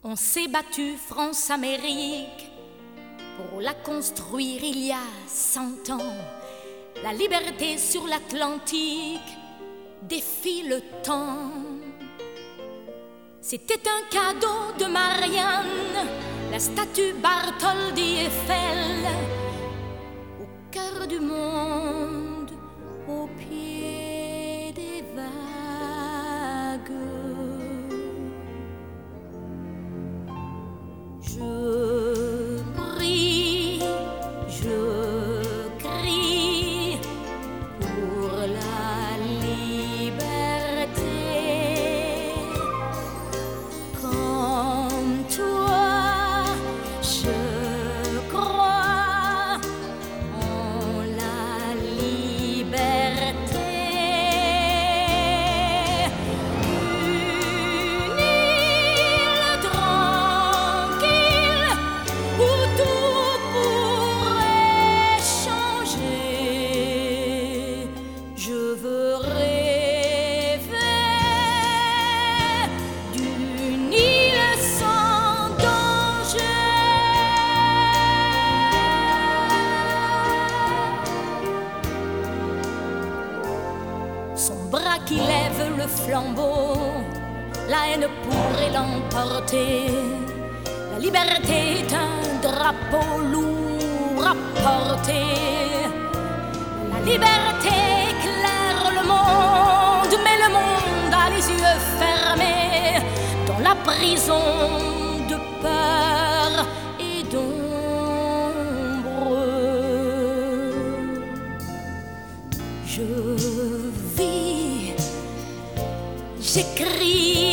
On s'est battu France-Amérique pour la construire il y a 100 ans. La liberté sur l'Atlantique défie le temps. C'était un cadeau de Marianne, la statue Bartholdi Eiffel, au cœur du monde, au pied des vagues. Je prie, je crie pour la liberté. Comme toi, je crois en la liberté. Une île tranquille où tout pourrait changer. Je veux rêver d'une île sans danger. Son bras qui lève le flambeau, la haine pourrait l'emporter. La liberté est un drapeau lourd à porter. La liberté éclaire le monde, mais le monde a les yeux fermés dans la prison de peur et d'ombre. Je vis, j'écris.